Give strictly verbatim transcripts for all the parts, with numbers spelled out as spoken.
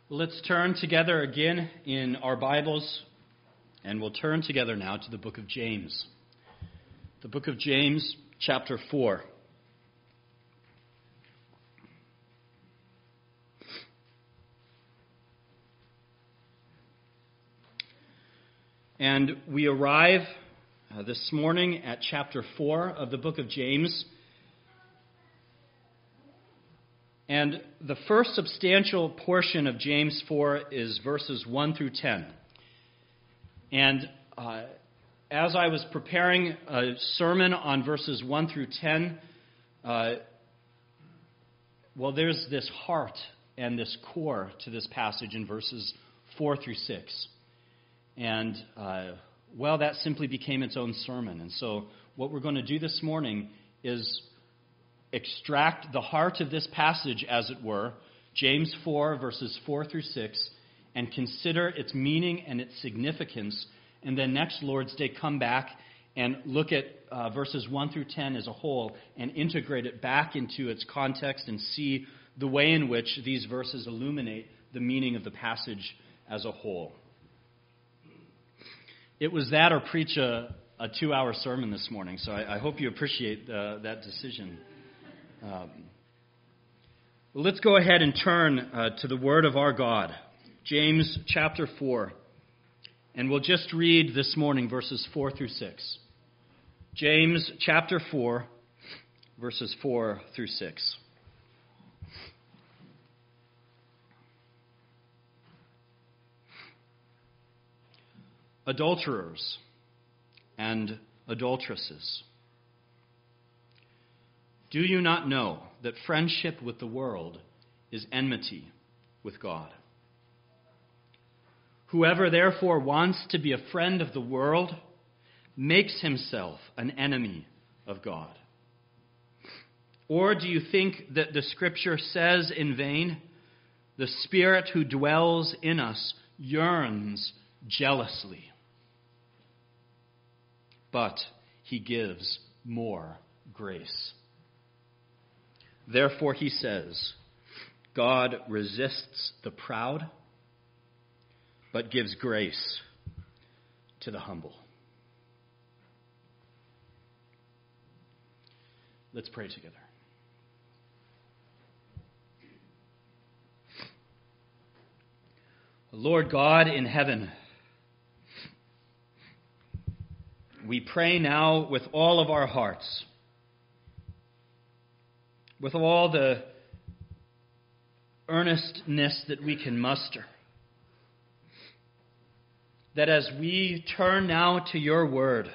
Let's turn together again in our Bibles, and we'll turn together now to the book of James. The book of James, chapter four. And we arrive uh, this morning at chapter four of the book of James. And the first substantial portion of James four is verses one through ten. And uh, as I was preparing a sermon on verses one through ten, uh, well, there's this heart and this core to this passage in verses four through six. And, uh, well, that simply became its own sermon. And so what we're going to do this morning is extract the heart of this passage, as it were, James four, verses four through six, and consider its meaning and its significance, and then next Lord's Day come back and look at uh, verses one through ten as a whole and integrate it back into its context and see the way in which these verses illuminate the meaning of the passage as a whole. It was that or preach a, a two-hour sermon this morning, so I, I hope you appreciate uh, that decision. Um, well, let's go ahead and turn uh, to the Word of our God, James chapter four, and we'll just read this morning verses four through six. James chapter four, verses four through six. Adulterers and adulteresses, do you not know that friendship with the world is enmity with God? Whoever therefore wants to be a friend of the world makes himself an enemy of God. Or do you think that the Scripture says in vain, the Spirit who dwells in us yearns jealously? But he gives more grace. Therefore, he says, God resists the proud, but gives grace to the humble. Let's pray together. Lord God in heaven, we pray now with all of our hearts, with all the earnestness that we can muster, that as we turn now to your word,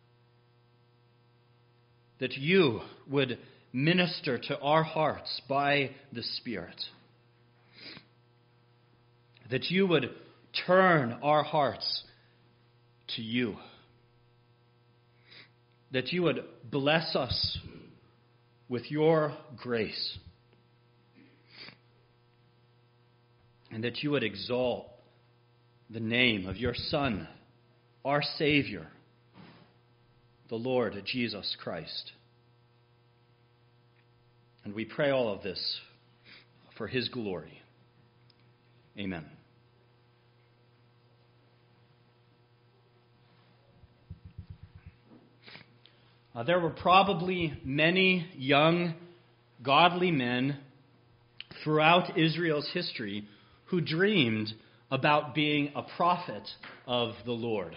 that you would minister to our hearts by the Spirit, that you would turn our hearts to you, that you would bless us with your grace, and that you would exalt the name of your Son, our Savior, the Lord Jesus Christ. And we pray all of this for his glory. Amen. Uh, there were probably many young, godly men throughout Israel's history who dreamed about being a prophet of the Lord.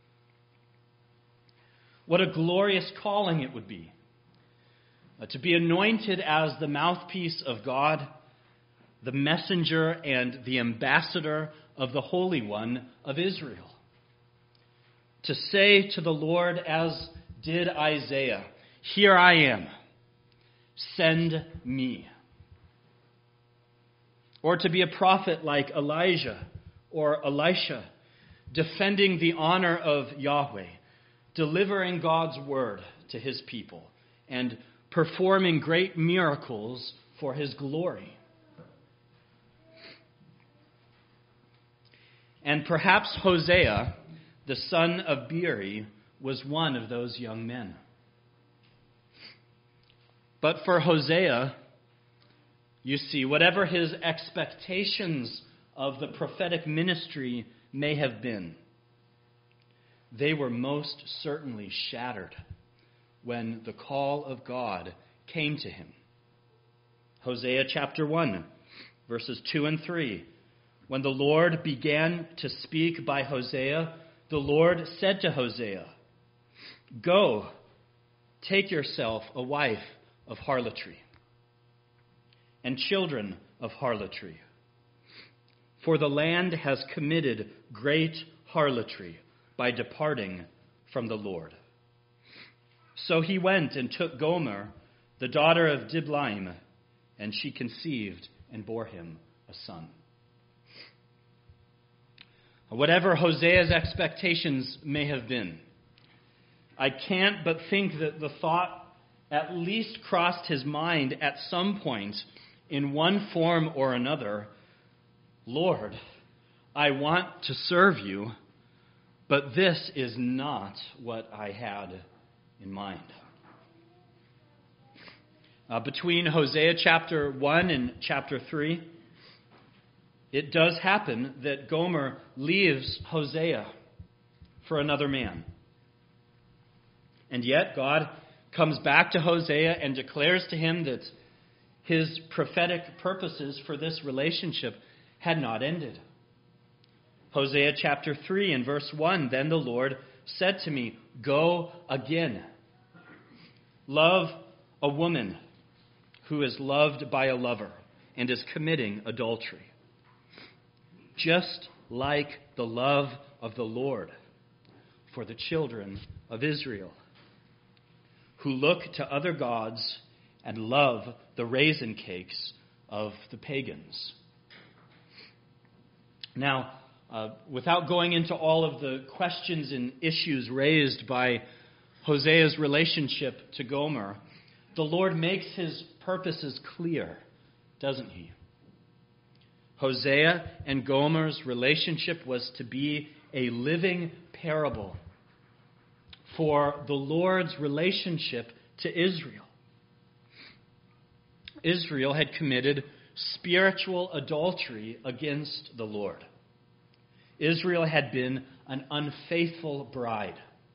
What a glorious calling it would be, uh, to be anointed as the mouthpiece of God, the messenger and the ambassador of the Holy One of Israel. To say to the Lord, as did Isaiah, here I am, send me. Or to be a prophet like Elijah or Elisha, defending the honor of Yahweh, delivering God's word to his people, and performing great miracles for his glory. And perhaps Hosea, the son of Beeri, was one of those young men. But for Hosea, you see, whatever his expectations of the prophetic ministry may have been, they were most certainly shattered when the call of God came to him. Hosea chapter one, verses two and three. When the Lord began to speak by Hosea, the Lord said to Hosea, "Go, take yourself a wife of harlotry and children of harlotry, for the land has committed great harlotry by departing from the Lord." So he went and took Gomer, the daughter of Diblaim, and she conceived and bore him a son. Whatever Hosea's expectations may have been, I can't but think that the thought at least crossed his mind at some point in one form or another, "Lord, I want to serve you, but this is not what I had in mind." Uh, between Hosea chapter one and chapter three, it does happen that Gomer leaves Hosea for another man. And yet God comes back to Hosea and declares to him that his prophetic purposes for this relationship had not ended. Hosea chapter three and verse one, "Then the Lord said to me, 'Go again. Love a woman who is loved by a lover and is committing adultery, just like the love of the Lord for the children of Israel, who look to other gods and love the raisin cakes of the pagans.'" Now, uh, without going into all of the questions and issues raised by Hosea's relationship to Gomer, the Lord makes his purposes clear, doesn't he? Hosea and Gomer's relationship was to be a living parable for the Lord's relationship to Israel. Israel had committed spiritual adultery against the Lord. Israel had been an unfaithful bride.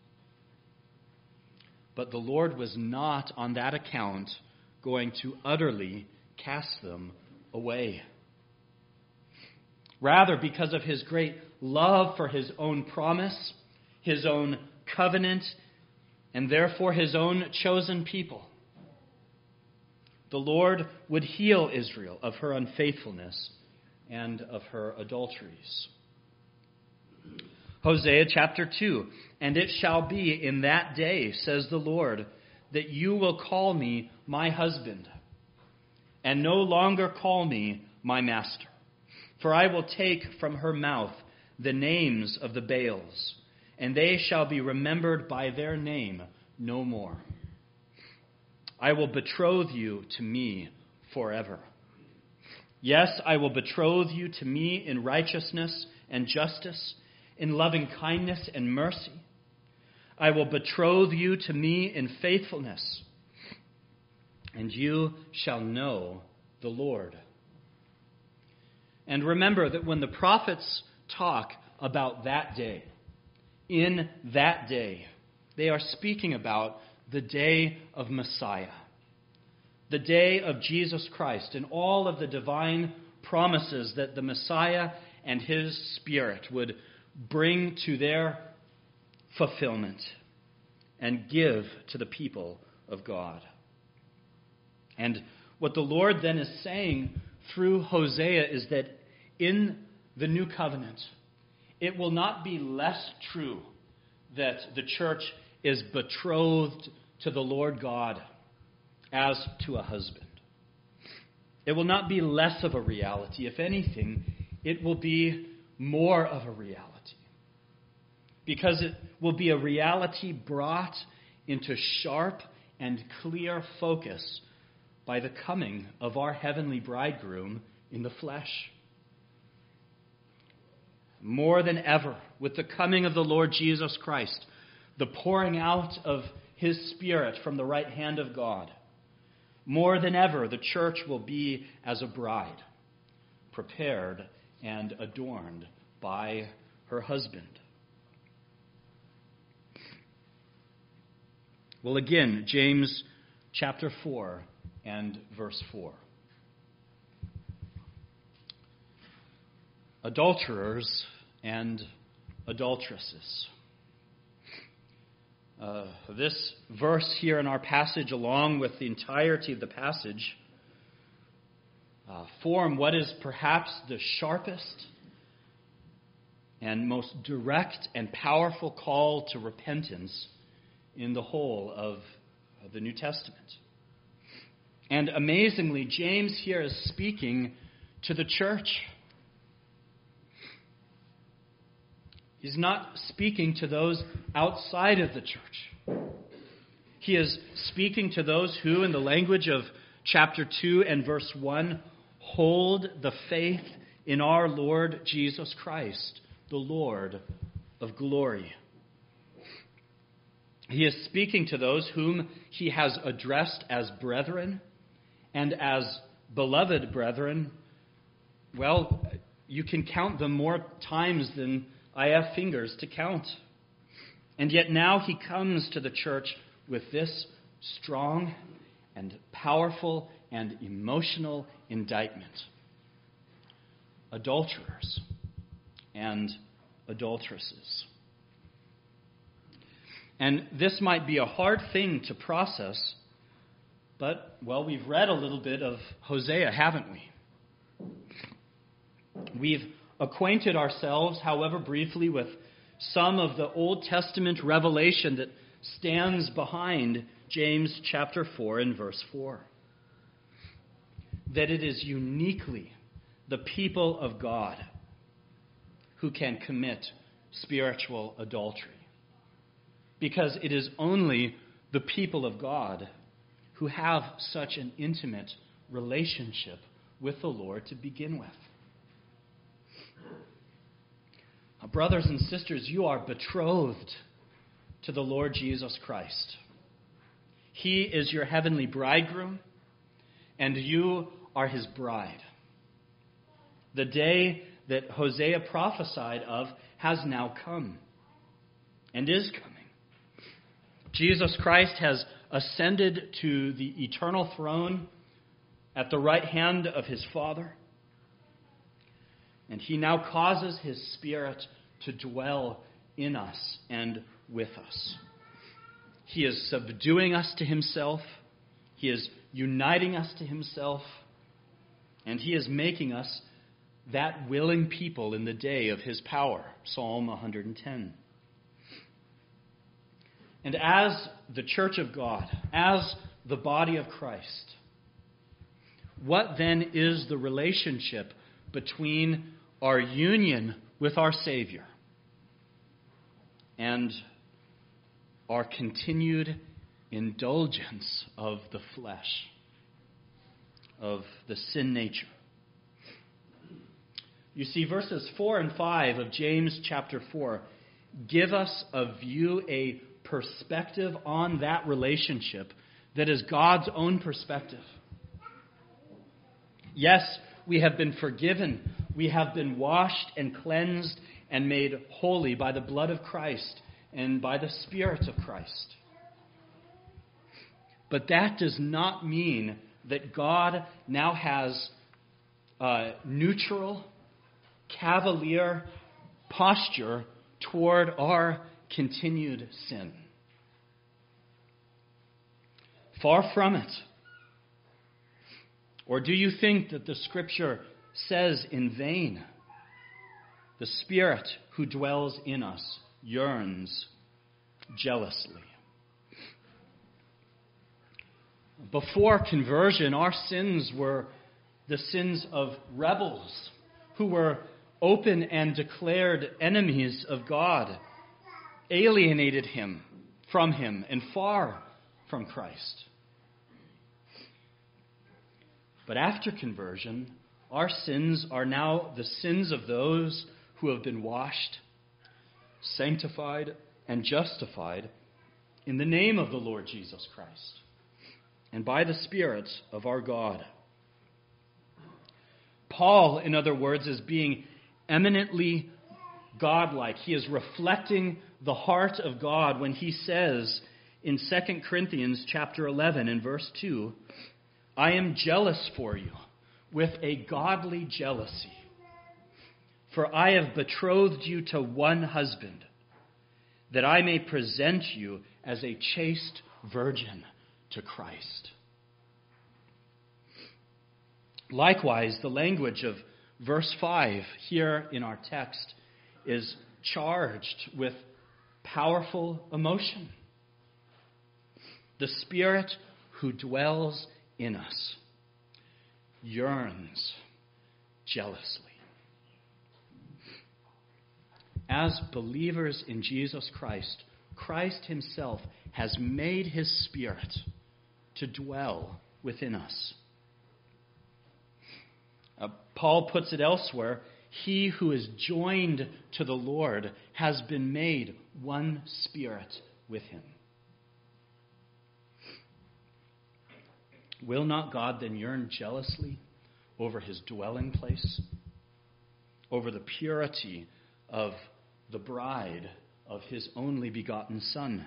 But the Lord was not, on that account, going to utterly cast them away. Rather, because of his great love for his own promise, his own covenant, and therefore his own chosen people, the Lord would heal Israel of her unfaithfulness and of her adulteries. Hosea chapter two, "And it shall be in that day, says the Lord, that you will call me my husband, and no longer call me my master. For I will take from her mouth the names of the Baals, and they shall be remembered by their name no more. I will betroth you to me forever. Yes, I will betroth you to me in righteousness and justice, in loving kindness and mercy. I will betroth you to me in faithfulness, and you shall know the Lord." And remember that when the prophets talk about that day, in that day, they are speaking about the day of Messiah, the day of Jesus Christ, and all of the divine promises that the Messiah and his Spirit would bring to their fulfillment and give to the people of God. And what the Lord then is saying through Hosea is that in the new covenant, it will not be less true that the church is betrothed to the Lord God as to a husband. It will not be less of a reality. If anything, it will be more of a reality. Because it will be a reality brought into sharp and clear focus by the coming of our heavenly bridegroom in the flesh. More than ever, with the coming of the Lord Jesus Christ, the pouring out of his Spirit from the right hand of God, more than ever, the church will be as a bride, prepared and adorned by her husband. Well, again, James chapter four and verse four. Adulterers and adulteresses. Uh, this verse here in our passage, along with the entirety of the passage, uh, form what is perhaps the sharpest and most direct and powerful call to repentance in the whole of the New Testament. And amazingly, James here is speaking to the church. He's not speaking to those outside of the church. He is speaking to those who, in the language of chapter two and verse one, hold the faith in our Lord Jesus Christ, the Lord of glory. He is speaking to those whom he has addressed as brethren and as beloved brethren. Well, you can count them more times than I have fingers to count. And yet now he comes to the church with this strong and powerful and emotional indictment. Adulterers and adulteresses. And this might be a hard thing to process, but, well, we've read a little bit of Hosea, haven't we? We've acquainted ourselves, however briefly, with some of the Old Testament revelation that stands behind James chapter four and verse four. That it is uniquely the people of God who can commit spiritual adultery. Because it is only the people of God who have such an intimate relationship with the Lord to begin with. Brothers and sisters, you are betrothed to the Lord Jesus Christ. He is your heavenly bridegroom, and you are his bride. The day that Hosea prophesied of has now come and is coming. Jesus Christ has ascended to the eternal throne at the right hand of his Father. And he now causes his Spirit to dwell in us and with us. He is subduing us to himself. He is uniting us to himself. And he is making us that willing people in the day of his power. Psalm one hundred ten. And as the church of God, as the body of Christ, what then is the relationship between our union with our Savior and our continued indulgence of the flesh, of the sin nature? You see, verses four and five of James chapter four give us a view, a perspective on that relationship that is God's own perspective. Yes, we have been forgiven. We have been washed and cleansed and made holy by the blood of Christ and by the Spirit of Christ. But that does not mean that God now has a neutral, cavalier posture toward our continued sin. Far from it. Or do you think that the Scripture says in vain, the Spirit who dwells in us yearns jealously? Before conversion, our sins were the sins of rebels who were open and declared enemies of God, alienated him from him and far from Christ. But after conversion, our sins are now the sins of those who have been washed, sanctified, and justified in the name of the Lord Jesus Christ and by the Spirit of our God. Paul, in other words, is being eminently godlike. He is reflecting the heart of God when he says in Second Corinthians chapter eleven and verse two, I am jealous for you with a godly jealousy, for I have betrothed you to one husband, that I may present you as a chaste virgin to Christ. Likewise, the language of verse five here in our text is charged with powerful emotion. The Spirit who dwells in us yearns jealously. As believers in Jesus Christ, Christ himself has made his Spirit to dwell within us. Uh, Paul puts it elsewhere, he who is joined to the Lord has been made one spirit with him. Will not God then yearn jealously over his dwelling place, over the purity of the bride of his only begotten Son?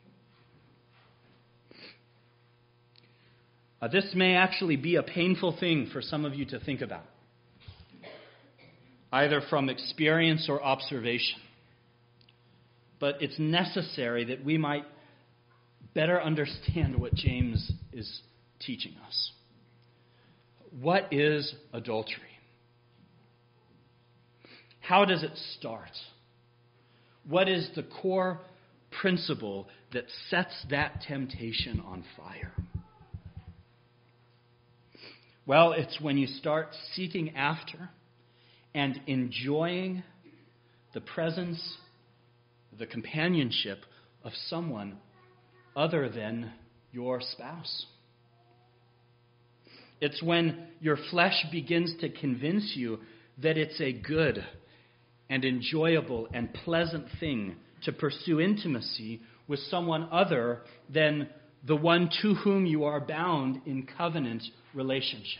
Uh, this may actually be a painful thing for some of you to think about, either from experience or observation. But it's necessary that we might better understand what James is teaching us. What is adultery? How does it start? What is the core principle that sets that temptation on fire? Well, it's when you start seeking after and enjoying the presence, the companionship of someone other than your spouse. It's when your flesh begins to convince you that it's a good and enjoyable and pleasant thing to pursue intimacy with someone other than the one to whom you are bound in covenant relationship.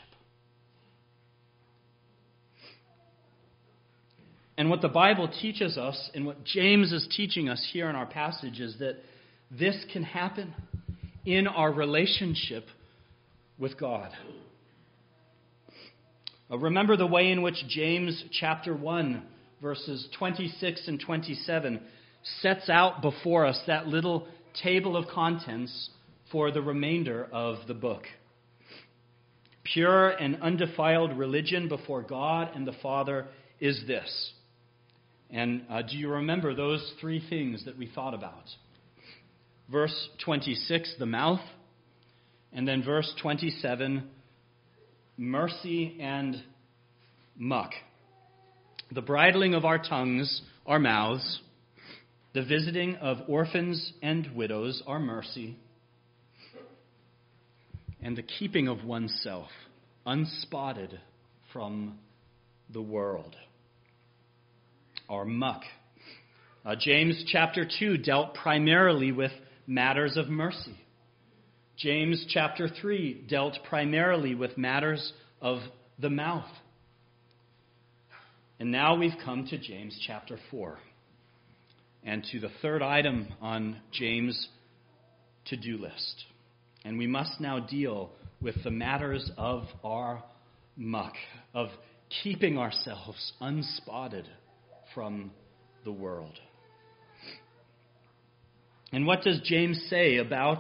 And what the Bible teaches us, and what James is teaching us here in our passage, is that this can happen in our relationship with God. Uh, remember the way in which James chapter one, verses twenty-six and twenty-seven, sets out before us that little table of contents for the remainder of the book. Pure and undefiled religion before God and the Father is this. And uh, do you remember those three things that we thought about? Verse twenty-six, the mouth. And then verse twenty-seven, mercy and muck. The bridling of our tongues, our mouths. The visiting of orphans and widows, our mercy. And the keeping of oneself unspotted from the world, our muck. Uh, James chapter two dealt primarily with matters of mercy. James chapter three dealt primarily with matters of the mouth. And now we've come to James chapter four, and to the third item on James' to-do list. And we must now deal with the matters of our muck, of keeping ourselves unspotted from the world. And what does James say about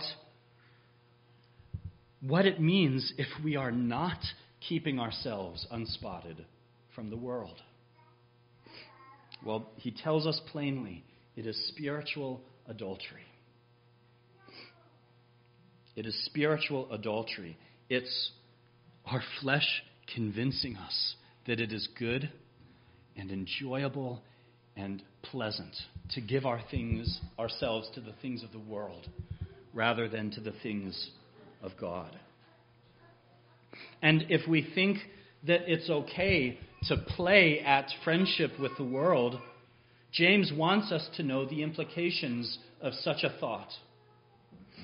what it means if we are not keeping ourselves unspotted from the world? Well, he tells us plainly, it is spiritual adultery. It is spiritual adultery. It's our flesh convincing us that it is good and enjoyable and pleasant to give our things, ourselves to the things of the world rather than to the things of God. And if we think that it's okay to play at friendship with the world, James wants us to know the implications of such a thought.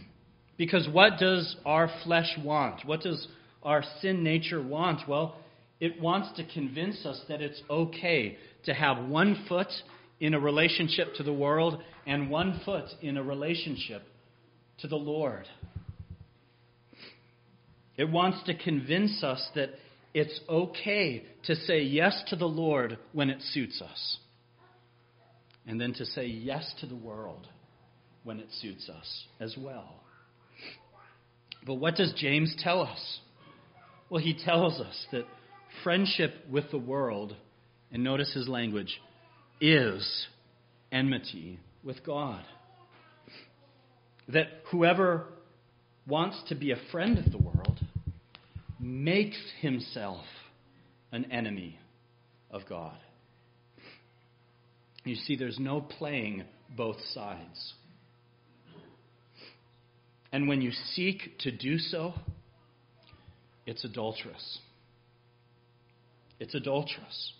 Because what does our flesh want? What does our sin nature want? Well, It wants to convince us that it's okay to have one foot in a relationship to the world and one foot in a relationship to the Lord. It wants to convince us that it's okay to say yes to the Lord when it suits us, and then to say yes to the world when it suits us as well. But what does James tell us? Well, he tells us that friendship with the world, and notice his language, is enmity with God. That whoever wants to be a friend of the world makes himself an enemy of God. You see, there's no playing both sides. And when you seek to do so, it's adulterous. It's adulterous.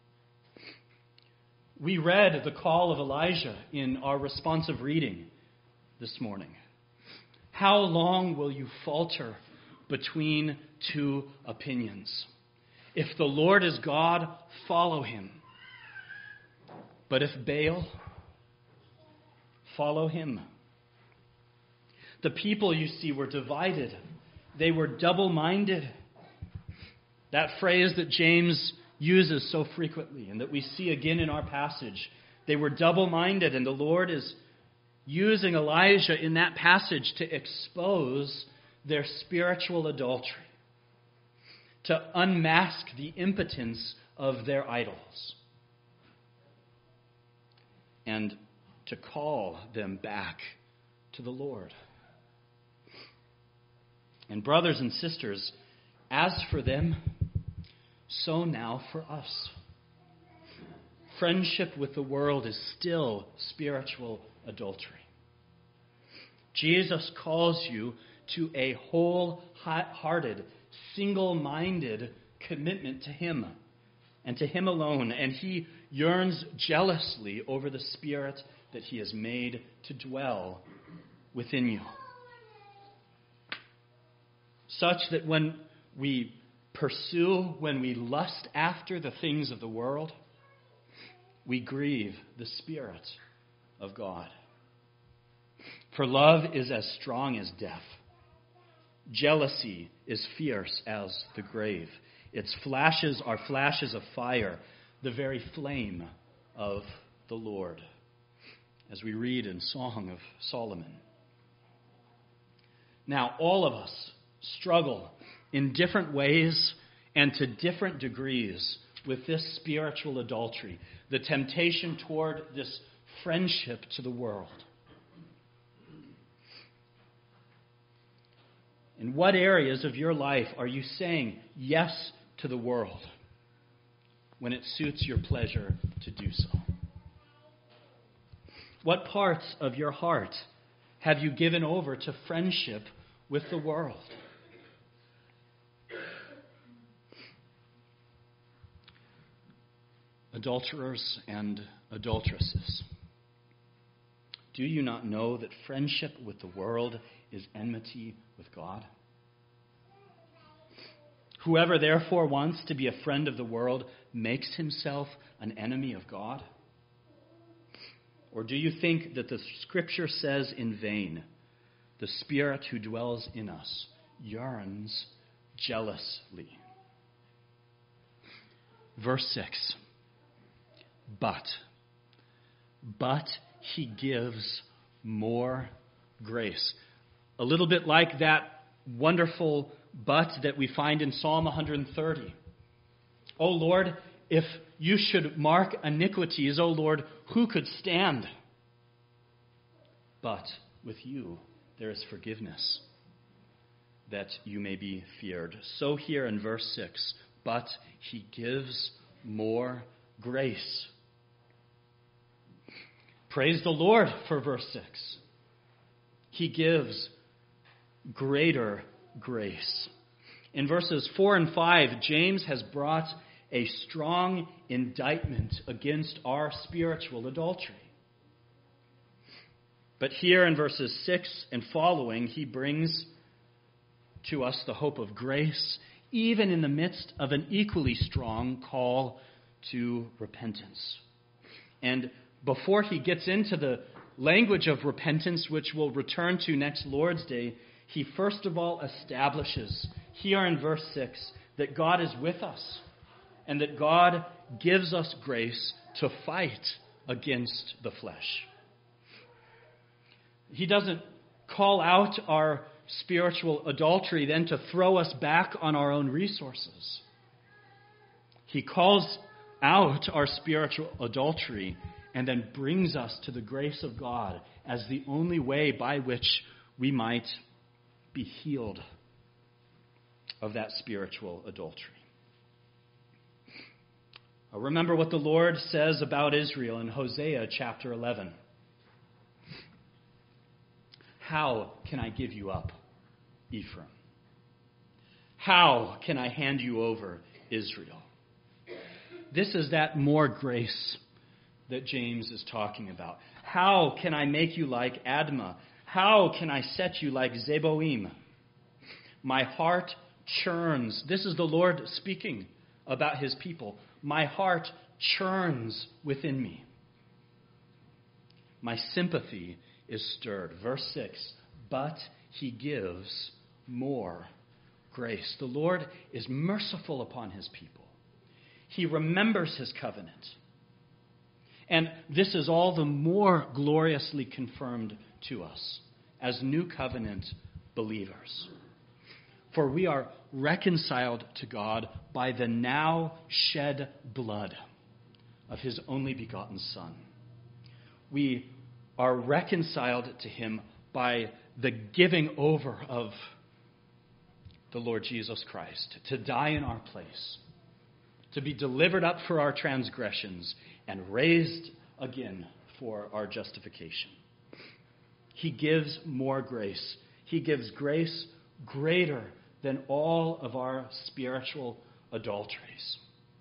We read the call of Elijah in our responsive reading this morning. How long will you falter between two opinions? If the Lord is God, follow him. But if Baal, follow him. The people, you see, were divided. They were double-minded. That phrase that James uses so frequently and that we see again in our passage. They were double-minded, and the Lord is using Elijah in that passage to expose their spiritual adultery, to unmask the impotence of their idols, and to call them back to the Lord. And brothers and sisters, as for them, so now for us. Friendship with the world is still spiritual adultery. Jesus calls you to a wholehearted, single-minded commitment to him and to him alone, and he yearns jealously over the Spirit that he has made to dwell within you. Such that when we pursue, when we lust after the things of the world, we grieve the Spirit of God. For love is as strong as death. Jealousy is fierce as the grave. Its flashes are flashes of fire, the very flame of the Lord, as we read in Song of Solomon. Now, all of us struggle in different ways and to different degrees with this spiritual adultery, the temptation toward this friendship to the world. In what areas of your life are you saying yes to the world when it suits your pleasure to do so? What parts of your heart have you given over to friendship with the world? Adulterers and adulteresses, do you not know that friendship with the world is enmity with God? Whoever therefore wants to be a friend of the world makes himself an enemy of God? Or do you think that the Scripture says in vain, the Spirit who dwells in us yearns jealously? Verse six. But, but he gives more grace. A little bit like that wonderful but that we find in Psalm one thirty. O Lord, if you should mark iniquities, O Lord, who could stand? But with you there is forgiveness, that you may be feared. So here in verse six, but he gives more grace. Praise the Lord for verse six. He gives greater grace. In verses four and five, James has brought a strong indictment against our spiritual adultery. But here in verses six and following, he brings to us the hope of grace even in the midst of an equally strong call to repentance. And before he gets into the language of repentance, which we'll return to next Lord's Day, he first of all establishes here in verse six that God is with us and that God gives us grace to fight against the flesh. He doesn't call out our spiritual adultery then to throw us back on our own resources. He calls out our spiritual adultery and then brings us to the grace of God as the only way by which we might be healed of that spiritual adultery. Remember what the Lord says about Israel in Hosea chapter eleven. How can I give you up, Ephraim? How can I hand you over, Israel? This is that more grace that James is talking about. How can I make you like Admah? How can I set you like Zeboim? My heart churns. This is the Lord speaking about his people. My heart churns within me. My sympathy is stirred. Verse six, but he gives more grace. The Lord is merciful upon his people. He remembers his covenant. And this is all the more gloriously confirmed to us as new covenant believers. For we are reconciled to God by the now shed blood of his only begotten Son. We are reconciled to him by the giving over of the Lord Jesus Christ to die in our place, to be delivered up for our transgressions and raised again for our justification. He gives more grace. He gives grace greater than all of our spiritual adulteries.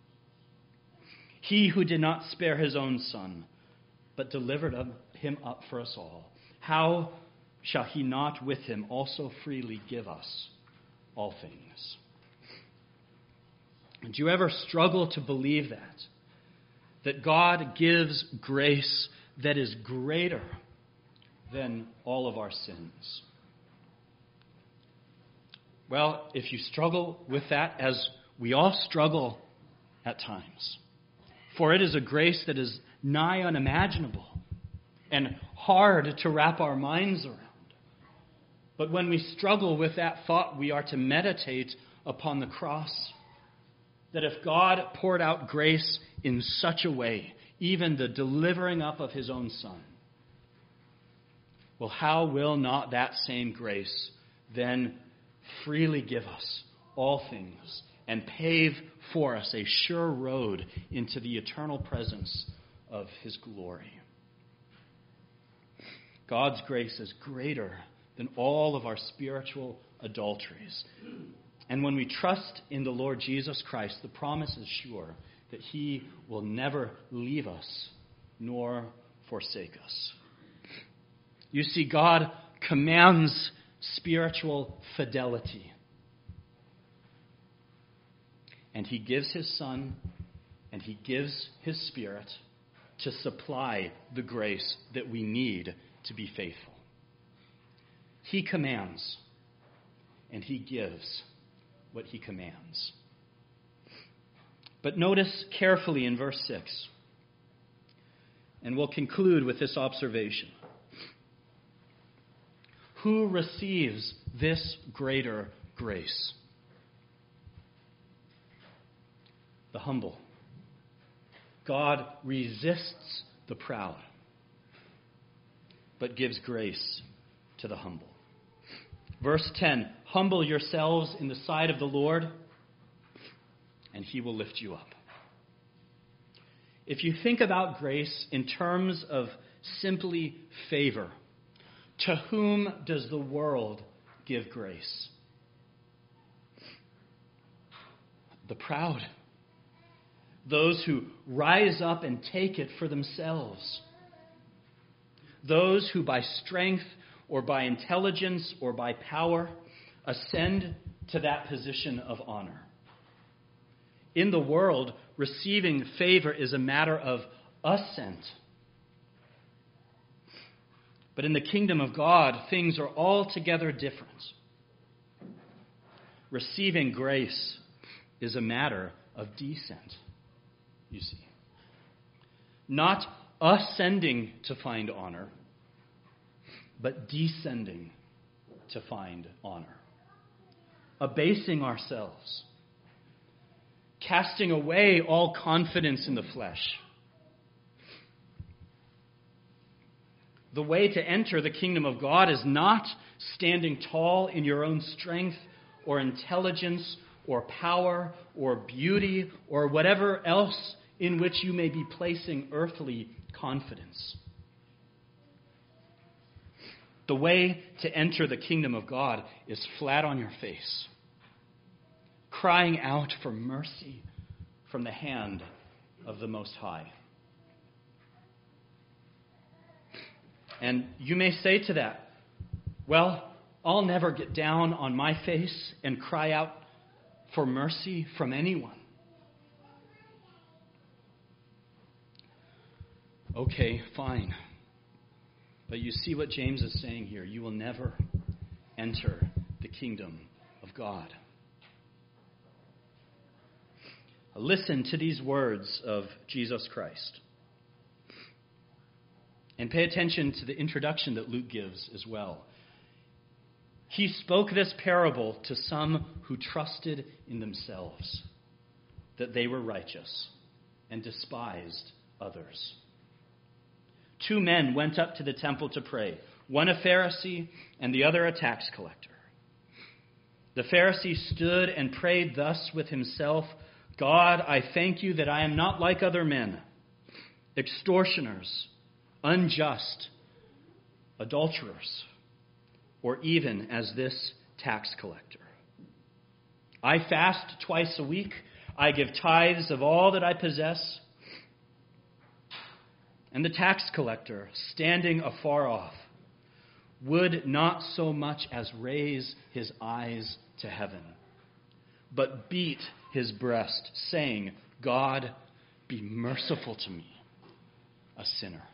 He who did not spare his own Son, but delivered him up for us all, how shall he not with him also freely give us all things? Do you ever struggle to believe that? That God gives grace that is greater than all of our sins? Well, if you struggle with that, as we all struggle at times, for it is a grace that is nigh unimaginable and hard to wrap our minds around. But when we struggle with that thought, we are to meditate upon the cross. That if God poured out grace in such a way, even the delivering up of his own Son, well, how will not that same grace then freely give us all things and pave for us a sure road into the eternal presence of his glory? God's grace is greater than all of our spiritual adulteries. And when we trust in the Lord Jesus Christ, the promise is sure that he will never leave us nor forsake us. You see, God commands spiritual fidelity. And he gives his Son and he gives his Spirit to supply the grace that we need to be faithful. He commands and he gives what he commands. But notice carefully in verse six, and we'll conclude with this observation. Who receives this greater grace? The humble. God resists the proud, but gives grace to the humble. Verse ten, humble yourselves in the sight of the Lord, and he will lift you up. If you think about grace in terms of simply favor, to whom does the world give grace? The proud. Those who rise up and take it for themselves. Those who by strength or by intelligence or by power ascend to that position of honor. In the world, receiving favor is a matter of assent. But in the kingdom of God, things are altogether different. Receiving grace is a matter of descent, you see. Not ascending to find honor, but descending to find honor. Abasing ourselves, casting away all confidence in the flesh. The way to enter the kingdom of God is not standing tall in your own strength or intelligence or power or beauty or whatever else in which you may be placing earthly confidence. The way to enter the kingdom of God is flat on your face, crying out for mercy from the hand of the Most High. And you may say to that, well, I'll never get down on my face and cry out for mercy from anyone. Okay, fine. But you see what James is saying here. You will never enter the kingdom of God. Listen to these words of Jesus Christ. And pay attention to the introduction that Luke gives as well. He spoke this parable to some who trusted in themselves, that they were righteous, and despised others. Two men went up to the temple to pray, one a Pharisee and the other a tax collector. The Pharisee stood and prayed thus with himself, God, I thank you that I am not like other men, extortioners, unjust, adulterers, or even as this tax collector. I fast twice a week. I give tithes of all that I possess. And the tax collector, standing afar off, would not so much as raise his eyes to heaven, but beat his breast, saying, God, be merciful to me, a sinner.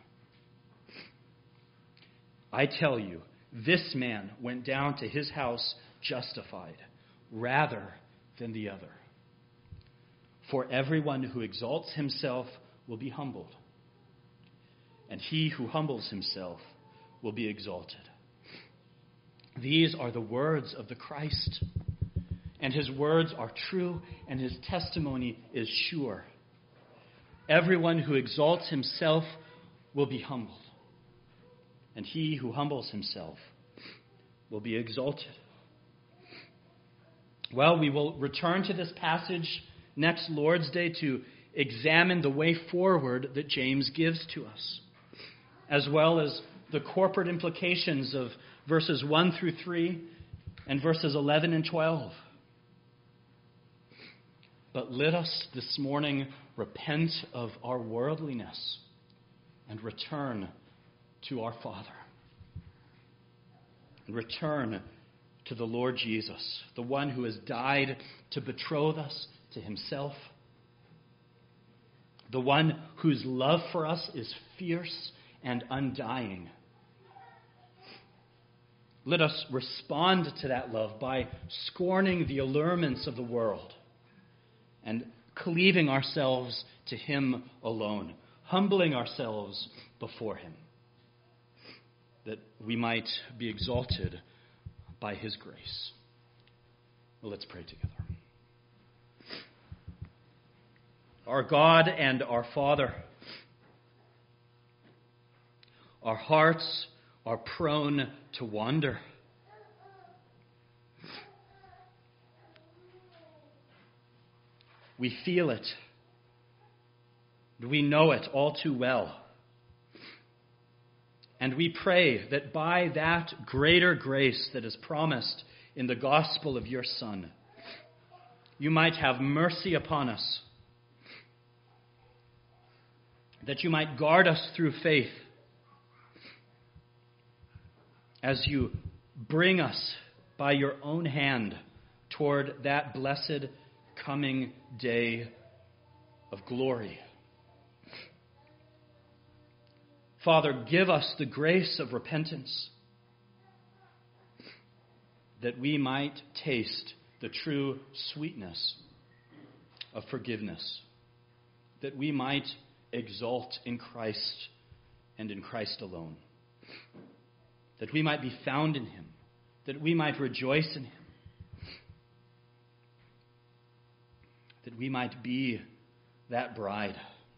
I tell you, this man went down to his house justified rather than the other. For everyone who exalts himself will be humbled, and he who humbles himself will be exalted. These are the words of the Christ, and his words are true, and his testimony is sure. Everyone who exalts himself will be humbled, and he who humbles himself will be exalted. Well, we will return to this passage next Lord's Day to examine the way forward that James gives to us, as well as the corporate implications of verses one through three and verses eleven and twelve. But let us this morning repent of our worldliness and return to our Father. And return to the Lord Jesus, the one who has died to betroth us to himself, the one whose love for us is fierce and undying. Let us respond to that love by scorning the allurements of the world and cleaving ourselves to him alone, humbling ourselves before him, that we might be exalted by his grace. Well, let's pray together. Our God and our Father, our hearts are prone to wander. We feel it. We know it all too well. And we pray that by that greater grace that is promised in the gospel of your Son, you might have mercy upon us, that you might guard us through faith as you bring us by your own hand toward that blessed coming day of glory. Father, give us the grace of repentance, that we might taste the true sweetness of forgiveness, that we might exult in Christ and in Christ alone, that we might be found in him, that we might rejoice in him, that we might be that bride,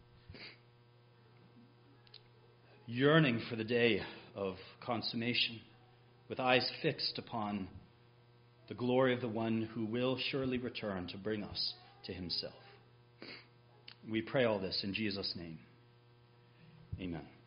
yearning for the day of consummation, with eyes fixed upon the glory of the one who will surely return to bring us to himself. We pray all this in Jesus' name. Amen.